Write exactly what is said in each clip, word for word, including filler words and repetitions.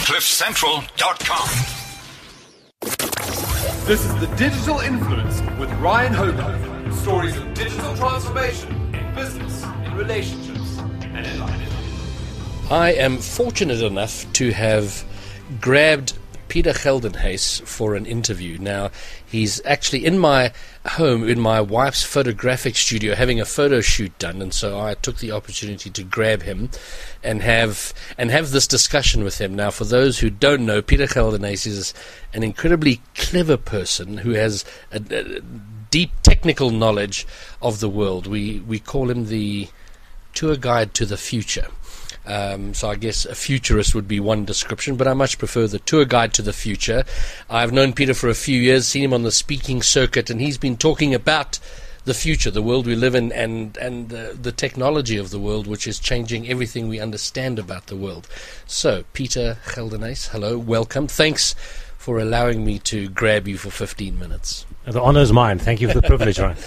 cliff central dot com. This is The Digital Influence with Ryan Hogarth. Stories of digital transformation in business, in relationships, and in life. I am fortunate enough to have grabbed Peter Geldenhuys for an interview. Now, he's actually in my home, in my wife's photographic studio, having a photo shoot done, and so I took the opportunity to grab him and have and have this discussion with him. Now, for those who don't know, Peter Geldenhuys is an incredibly clever person who has a, a deep technical knowledge of the world. We we call him the tour guide to the future. Um, so I guess a futurist would be one description, but I much prefer the tour guide to the future. I've known Peter for a few years, seen him on the speaking circuit, and he's been talking about the future, the world we live in, and, and the, the technology of the world, which is changing everything we understand about the world. So, Peter Geldenhuys, hello, welcome. Thanks for allowing me to grab you for fifteen minutes. The honor is mine. Thank you for the privilege, Ryan.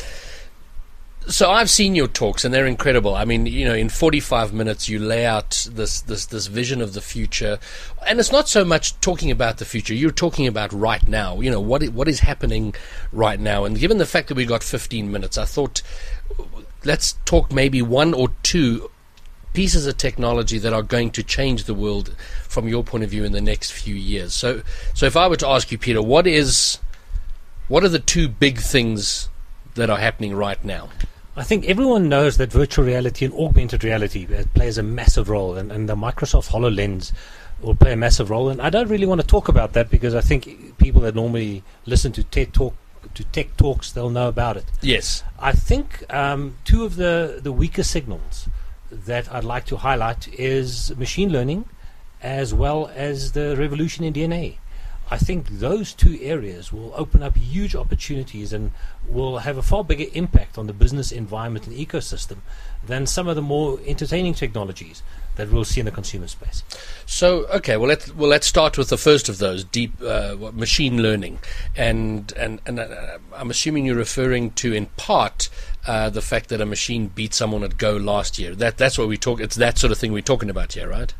So I've seen your talks, and they're incredible. I mean, you know, in forty-five minutes, you lay out this, this, this vision of the future, and it's not so much talking about the future. You're talking about right now. You know, what what is happening right now. And given the fact that we got fifteen minutes, I thought let's talk maybe one or two pieces of technology that are going to change the world from your point of view in the next few years. So, so if I were to ask you, Peter, what is what are the two big things that are happening right now? I think everyone knows that virtual reality and augmented reality plays a massive role, and, and the Microsoft HoloLens will play a massive role. And I don't really want to talk about that because I think people that normally listen to TED Talk, to tech talks, they'll know about it. Yes. I think um, two of the, the weaker signals that I'd like to highlight is machine learning as well as the revolution in D N A. I think those two areas will open up huge opportunities and will have a far bigger impact on the business environment and ecosystem than some of the more entertaining technologies that we'll see in the consumer space. So, okay, well, let's well let's start with the first of those, deep uh, machine learning, and and and uh, I'm assuming you're referring to, in part, uh, the fact that a machine beat someone at Go last year. That that's what we talk. It's that sort of thing we're talking about here, right?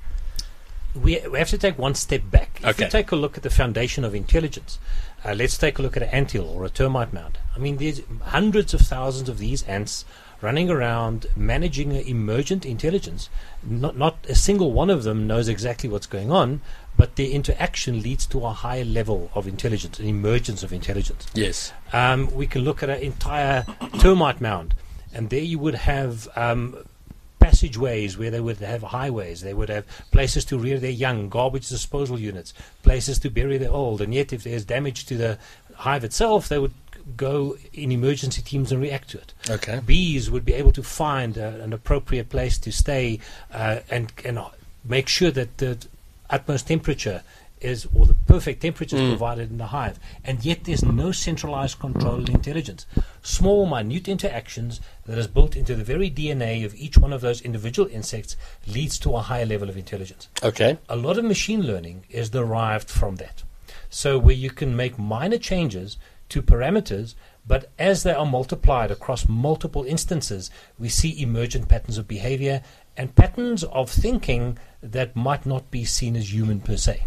We, we have to take one step back. If Okay. we take a look at the foundation of intelligence, uh, let's take a look at an anthill or a termite mound. I mean, there's hundreds of thousands of these ants running around managing an emergent intelligence. Not, not a single one of them knows exactly what's going on, but their interaction leads to a higher level of intelligence, an emergence of intelligence. Yes. Um, we can look at an entire termite mound, and there you would have um, passageways where they would have highways, they would have places to rear their young, garbage disposal units, places to bury their old, and yet if there's damage to the hive itself, they would go in emergency teams and react to it. Okay. Bees would be able to find uh, an appropriate place to stay uh, and, and make sure that the utmost temperature is, or the perfect temperature is Mm. provided in the hive. And yet there's no centralized control and intelligence. Small, minute interactions that is built into the very D N A of each one of those individual insects leads to a higher level of intelligence. Okay. A lot of machine learning is derived from that. So where you can make minor changes to parameters, but as they are multiplied across multiple instances, we see emergent patterns of behavior and patterns of thinking that might not be seen as human per se.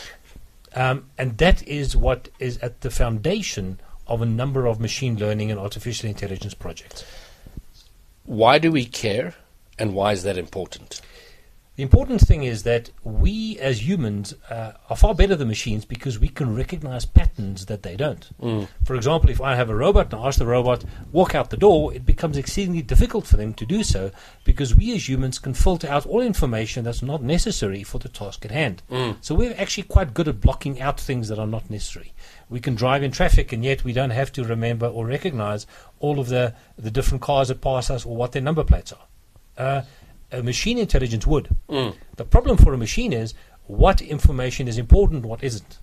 Um, and that is what is at the foundation of a number of machine learning and artificial intelligence projects. Why do we care, and why is that important? The important thing is that we as humans uh, are far better than machines because we can recognize patterns that they don't. Mm. For example, if I have a robot and I ask the robot, walk out the door, it becomes exceedingly difficult for them to do so because we as humans can filter out all information that's not necessary for the task at hand. Mm. So we're actually quite good at blocking out things that are not necessary. We can drive in traffic and yet we don't have to remember or recognize all of the, the different cars that pass us or what their number plates are. Uh, A machine intelligence would. Mm. The problem for a machine is what information is important, what isn't.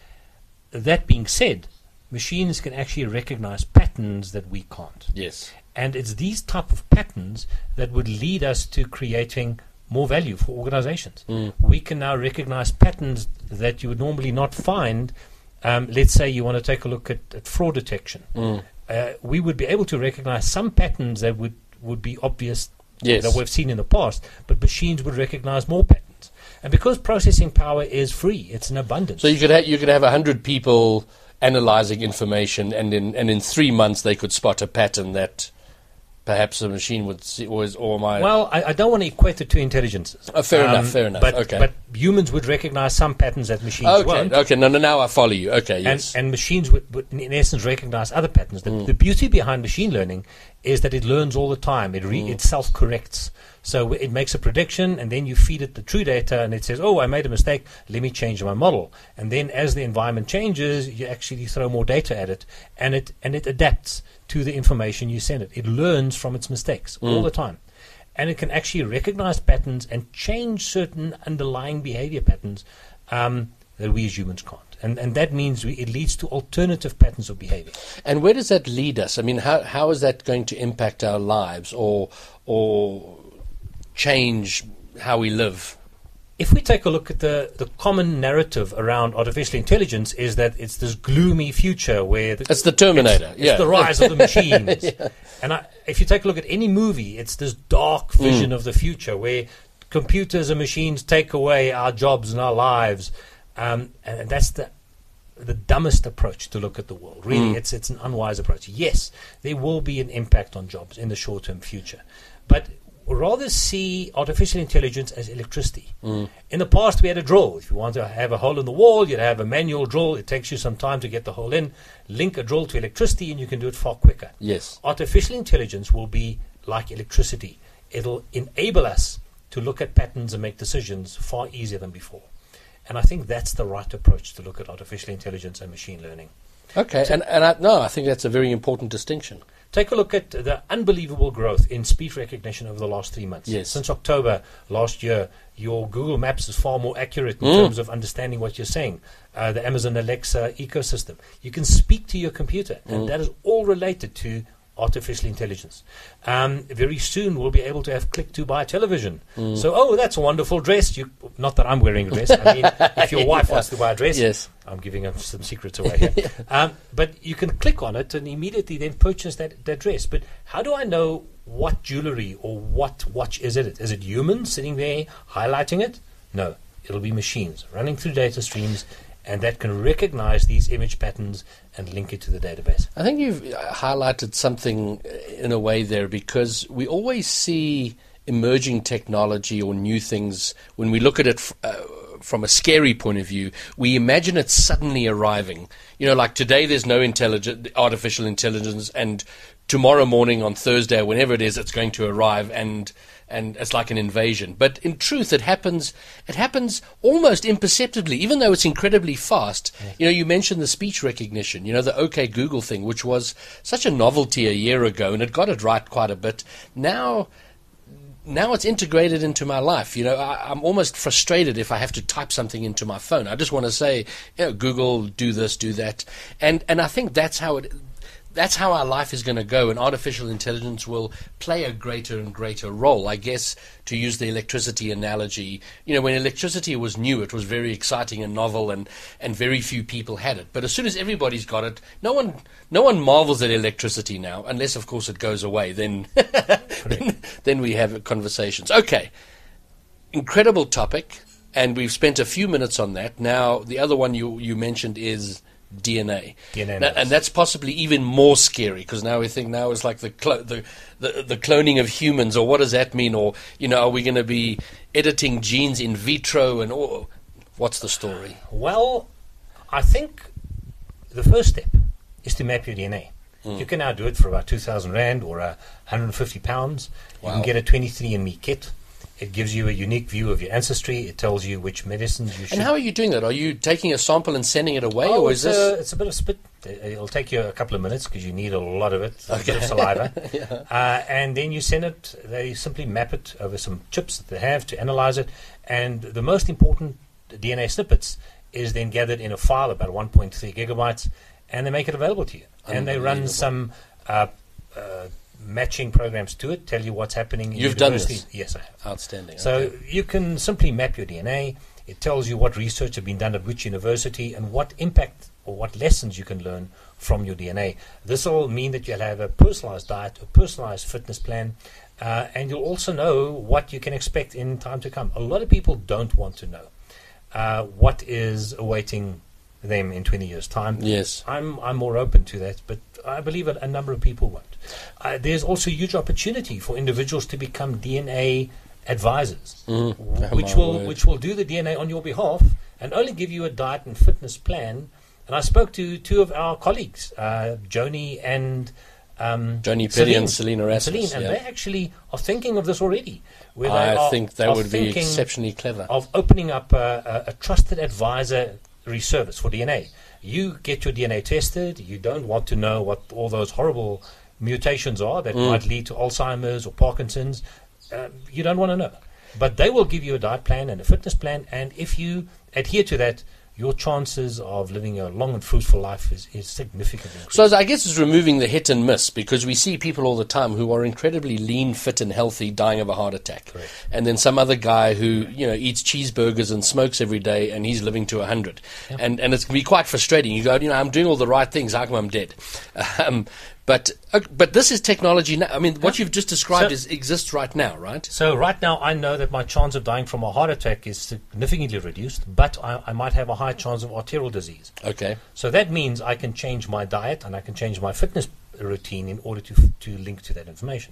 That being said, machines can actually recognize patterns that we can't. Yes. And it's these type of patterns that would lead us to creating more value for organizations. Mm. We can now recognize patterns that you would normally not find. Um, let's say you want to take a look at, at fraud detection. Mm. Uh, we would be able to recognize some patterns that would, would be obvious Yes. that we've seen in the past, but machines would recognize more patterns. And because processing power is free, it's in abundance. So you could ha- you could have a hundred people analyzing information, and in and in three months they could spot a pattern that perhaps a machine would see, or, is, or my Well, I, I don't want to equate the two intelligences. Oh, fair enough, fair enough. But, Okay. but humans would recognize some patterns that machines okay won't. okay no no now I follow you. Okay, And, yes. and machines would, would, in essence, recognize other patterns. The, Mm. the beauty behind machine learning is that it learns all the time. It, re- Mm. it self-corrects. So it makes a prediction, and then you feed it the true data, and it says, oh, I made a mistake, let me change my model. And then as the environment changes, you actually throw more data at it, and it and it adapts to the information you send it. It learns from its mistakes all the time. And it can actually recognize patterns and change certain underlying behavior patterns um, that we as humans can't. And, and that means we, it leads to alternative patterns of behavior. And where does that lead us? I mean, how how is that going to impact our lives, or or change how we live? If we take a look at the, the common narrative around artificial intelligence, is that it's this gloomy future where the, It's the Terminator. it's, yeah, it's the rise of the machines. Yeah. And I, if you take a look at any movie, it's this dark vision of the future where computers and machines take away our jobs and our lives, um, and that's the the dumbest approach to look at the world. Really, Mm. it's it's an unwise approach. Yes, there will be an impact on jobs in the short-term future, but rather see artificial intelligence as electricity. Mm. In the past, we had a drill. If you want to have a hole in the wall, you'd have a manual drill. It takes you some time to get the hole in. Link a drill to electricity, and you can do it far quicker. Yes. Artificial intelligence will be like electricity. It'll enable us to look at patterns and make decisions far easier than before. And I think that's the right approach to look at artificial intelligence and machine learning. Okay, and and I, no, I think that's a very important distinction. Take a look at the unbelievable growth in speech recognition over the last three months. Yes. Since October last year, your Google Maps is far more accurate in Mm. terms of understanding what you're saying. Uh, the Amazon Alexa ecosystem. You can speak to your computer, and Mm. that is all related to artificial intelligence. Um, very soon, we'll be able to have click to buy television. Mm. So, oh, that's a wonderful dress. You, not that I'm wearing a dress. I mean, if your wife wants to buy a dress, Yes. I'm giving up some secrets away here. um, but you can click on it and immediately then purchase that, that dress. But how do I know what jewelry or what watch is it? Is it humans sitting there highlighting it? No, it'll be machines running through data streams, and that can recognize these image patterns and link it to the database. I think you've uh, highlighted something uh, in a way there, because we always see emerging technology or new things when we look at it f- uh, from a scary point of view. We imagine it suddenly arriving. You know, like today there's no intelligent, artificial intelligence, and tomorrow morning on Thursday, whenever it is, it's going to arrive, and and it's like an invasion. But in truth, it happens it happens almost imperceptibly, even though it's incredibly fast. Yes. You know, you mentioned the speech recognition, you know, the OK Google thing, which was such a novelty a year ago, and it got it right quite a bit. Now, now it's integrated into my life. You know, I, I'm almost frustrated if I have to type something into my phone. I just want to say, you know, Google, do this, do that. And and I think that's how it... That's how our life is going to go, and artificial intelligence will play a greater and greater role. I guess, to use the electricity analogy, you know, when electricity was new, it was very exciting and novel, and, and very few people had it. But as soon as everybody's got it, no one no one marvels at electricity now, unless, of course, it goes away. Then, then, then we have conversations. Okay, incredible topic, and we've spent a few minutes on that. Now, the other one you, you mentioned is D N A, D N A now, and that's possibly even more scary, because now we think now it's like the, clo- the the the cloning of humans, or what does that mean? Or, you know, are we going to be editing genes in vitro, and all? What's the story? Well, I think the first step is to map your D N A. Mm. You can now do it for about two thousand rand or uh, one hundred fifty pounds. You Wow. can get a twenty-three and me kit. It gives you a unique view of your ancestry. It tells you which medicines you should. And how are you doing that? Are you taking a sample and sending it away, oh, or it's is this? A, it's a bit of spit. It'll take you a couple of minutes because you need a lot of it, a Okay. bit of saliva. Yeah. uh, and then you send it, they simply map it over some chips that they have to analyze it. And the most important D N A snippets is then gathered in a file about one point three gigabytes, and they make it available to you. And they run some uh, uh, matching programs to it, tell you what's happening in You've done universities. this? Yes, I have. Outstanding. So okay. you can simply map your D N A. It tells you what research has been done at which university and what impact or what lessons you can learn from your D N A. This will mean that you'll have a personalized diet, a personalized fitness plan, Uh, and you'll also know what you can expect in time to come. A lot of people don't want to know uh, what is awaiting them in twenty years' time. Yes. I'm I'm more open to that, but I believe that a number of people won't. Uh, there's also huge opportunity for individuals to become D N A advisors, Mm. w- Oh, which my will word. which will do the D N A on your behalf and only give you a diet and fitness plan. And I spoke to two of our colleagues, uh, Joni and um, Joni Perry and Celine. Selena Rasmus. Celine, and yeah. they actually are thinking of this already. Where they I are, think that are would be thinking exceptionally clever. of opening up a, a, a trusted advisory service for D N A. You get your D N A tested. You don't want to know what all those horrible mutations are that Mm. might lead to Alzheimer's or Parkinson's. Um, you don't want to know. But they will give you a diet plan and a fitness plan, and if you adhere to that, your chances of living a long and fruitful life is, is significantly increased. So I guess it's removing the hit and miss, because we see people all the time who are incredibly lean, fit and healthy dying of a heart attack. Correct. And then some other guy who, you know, eats cheeseburgers and smokes every day and he's living to one hundred. Yep. And and it's going to be quite frustrating. You go, you know, I'm doing all the right things, how come I'm dead? Um, but uh, but this is technology now. I mean, what you've just described So- is exists right now, right? So right now, I know that my chance of dying from a heart attack is significantly reduced, but I, I might have a high chance of arterial disease. Okay. So that means I can change my diet and I can change my fitness routine in order to to link to that information.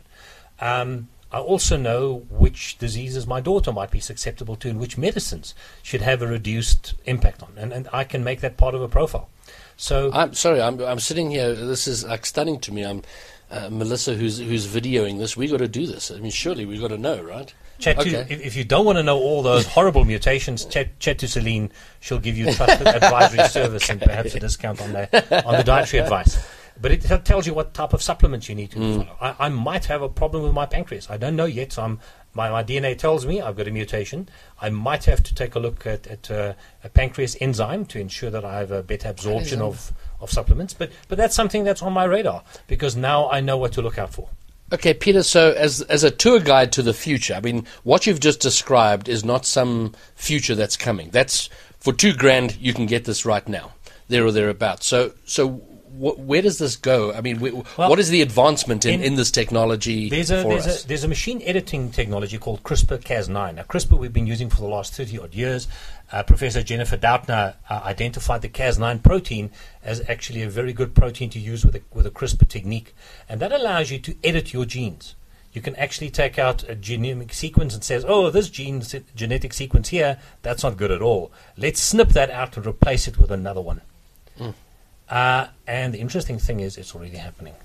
Um, I also know which diseases my daughter might be susceptible to and which medicines should have a reduced impact on, and, and I can make that part of a profile. So I'm sorry, I'm I'm sitting here. This is like stunning to me. I'm uh, Melissa, who's who's videoing this. We got to do this. I mean, surely we got to know, right? Chat to, Okay. if, if you don't want to know all those horrible mutations, chat, chat to Celine. She'll give you trusted advisory service and perhaps a discount on the on the dietary advice. But it t- tells you what type of supplements you need to Mm. follow. I, I might have a problem with my pancreas. I don't know yet. So I'm, my, my D N A tells me I've got a mutation. I might have to take a look at, at uh, a pancreas enzyme to ensure that I have a better absorption Enzyme. of, of supplements. But but that's something that's on my radar because now I know what to look out for. Okay, Peter, so as as a tour guide to the future, I mean, what you've just described is not some future that's coming. That's for two grand, you can get this right now, there or thereabouts. So, so wh- where does this go? I mean, wh- Well, what is the advancement in, in- in this technology There's a, for there's, us? a, there's a machine editing technology called CRISPR Cas nine. Now, CRISPR we've been using for the last thirty odd years. Uh, Professor Jennifer Doudna uh, identified the Cas nine protein as actually a very good protein to use with a, with a CRISPR technique. And that allows you to edit your genes. You can actually take out a genomic sequence and says, oh, this gene se- genetic sequence here, that's not good at all. Let's snip that out and replace it with another one. Mm. Uh, and the interesting thing is it's already happening.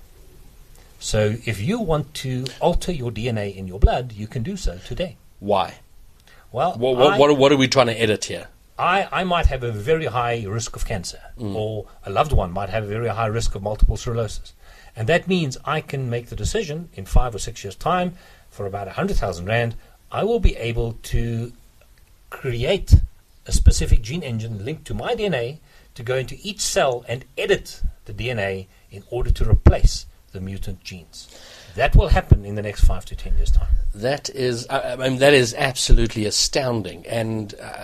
So if you want to alter your D N A in your blood, you can do so today. Why? Well, What, what, I, what, what are we trying to edit here? I, I might have a very high risk of cancer, or a loved one might have a very high risk of multiple sclerosis. And that means I can make the decision in five or six years' time, for about one hundred thousand Rand, I will be able to create a specific gene engine linked to my D N A to go into each cell and edit the D N A in order to replace the mutant genes. That will happen in the next five to ten years' time. That is, I, I mean, that is absolutely astounding, and uh,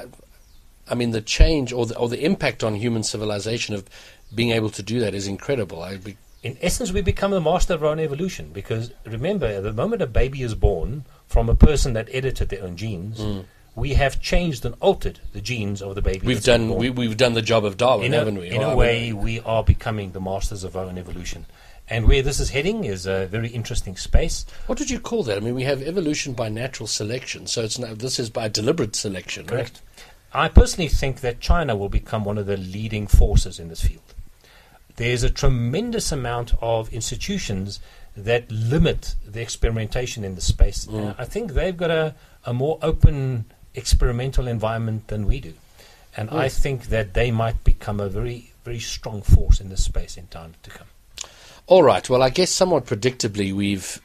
I mean, the change or the, or the impact on human civilization of being able to do that is incredible. I be, In essence, we become the master of our own evolution because remember, the moment a baby is born from a person that edited their own genes, we have changed and altered the genes of the baby. we've that's been done born. we, we've done the job of Darwin, in a, haven't we? in Well, I a mean, way, we are becoming the masters of our own evolution. And where this is heading is a very interesting space. what would you call that? I mean, we have evolution by natural selection, so it's not, this is by deliberate selection, Correct. I personally think that China will become one of the leading forces in this field. There's a tremendous amount of institutions that limit the experimentation in the space. Mm. Uh, I think they've got a, a more open experimental environment than we do. And I think that they might become a very, very strong force in this space in time to come. All right. Well, I guess somewhat predictably, we've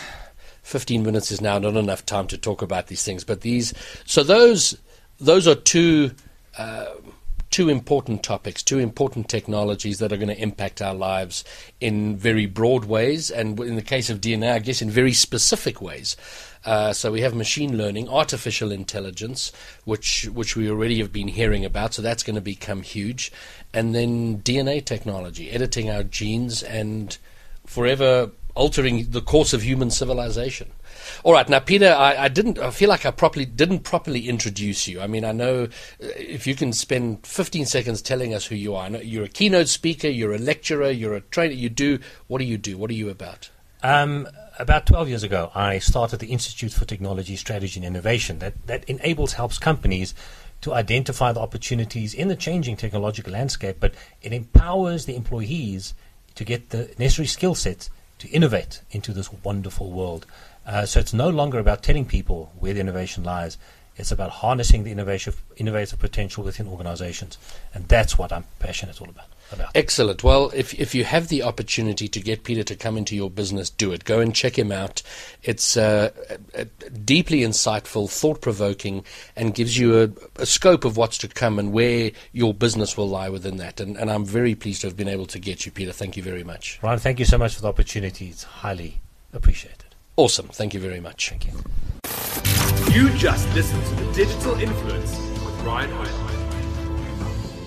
fifteen minutes is now not enough time to talk about these things. But these, so those, those are two, uh, two important topics, two important technologies that are going to impact our lives in very broad ways, and in the case of D N A, I guess in very specific ways. Uh, so we have machine learning, artificial intelligence, which which we already have been hearing about. So that's going to become huge, and then D N A technology, editing our genes and forever altering the course of human civilization. All right, now Peter, I, I didn't. I feel like I properly didn't properly introduce you. I mean, I know if you can spend fifteen seconds telling us who you are. I know you're a keynote speaker, you're a lecturer, you're a trainer. You do what do you do? What are you about? Um, about twelve years ago, I started the Institute for Technology Strategy and Innovation. That that enables, helps companies to identify the opportunities in the changing technological landscape, but it empowers the employees to get the necessary skill sets to innovate into this wonderful world. Uh, so it's no longer about telling people where the innovation lies. It's about harnessing the innovation, innovative potential within organizations. And that's what I'm passionate all about. about. Excellent. Well, if if you have the opportunity to get Peter to come into your business, do it. Go and check him out. It's uh, uh, deeply insightful, thought-provoking, and gives you a, a scope of what's to come and where your business will lie within that. And, and I'm very pleased to have been able to get you, Peter. Thank you very much. Ryan, thank you so much for the opportunity. It's highly appreciated. Awesome. Thank you very much. Thank you. You just listened to The Digital Influence with Ryan Hogan.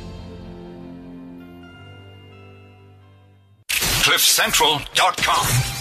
cliff central dot com